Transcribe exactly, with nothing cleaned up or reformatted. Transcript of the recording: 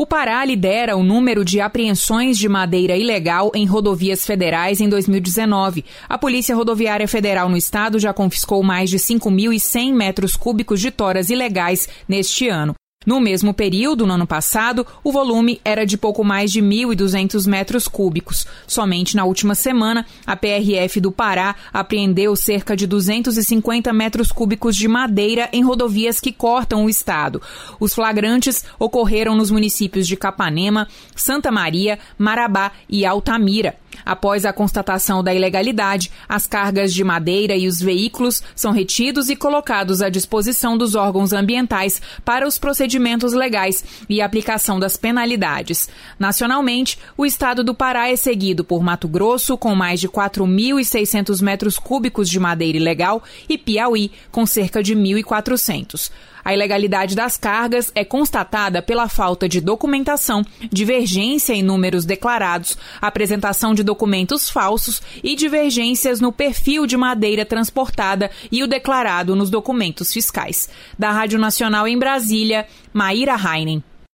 O Pará lidera o número de apreensões de madeira ilegal em rodovias federais em dois mil e dezenove. A Polícia Rodoviária Federal no estado já confiscou mais de cinco mil e cem metros cúbicos de toras ilegais neste ano. No mesmo período, no ano passado, o volume era de pouco mais de mil e duzentos metros cúbicos. Somente na última semana, a P R F do Pará apreendeu cerca de duzentos e cinquenta metros cúbicos de madeira em rodovias que cortam o estado. Os flagrantes ocorreram nos municípios de Capanema, Santa Maria, Marabá e Altamira. Após a constatação da ilegalidade, as cargas de madeira e os veículos são retidos e colocados à disposição dos órgãos ambientais para os procedimentos legais e aplicação das penalidades. Nacionalmente, o estado do Pará é seguido por Mato Grosso, com mais de quatro mil e seiscentos metros cúbicos de madeira ilegal, e Piauí, com cerca de mil e quatrocentos. A ilegalidade das cargas é constatada pela falta de documentação, divergência em números declarados, apresentação de documentos falsos e divergências no perfil de madeira transportada e o declarado nos documentos fiscais. Da Rádio Nacional em Brasília, Maíra Heinen.